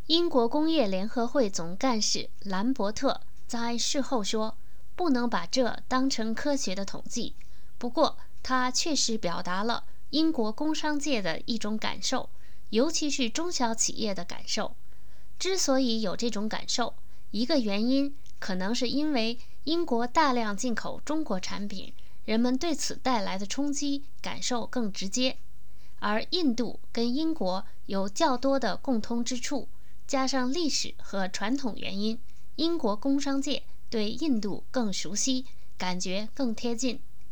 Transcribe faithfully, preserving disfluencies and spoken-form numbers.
英国工业联合会总干事兰伯特在事后说，不能把这当成科学的统计，不过他确实表达了英国工商界的一种感受，尤其是中小企业的感受。之所以有这种感受，一个原因可能是因为英国大量进口中国产品，人们对此带来的冲击感受更直接。而印度跟英国有较多的共通之处，加上历史和传统原因，英国工商界对印度更熟悉，感觉更贴近。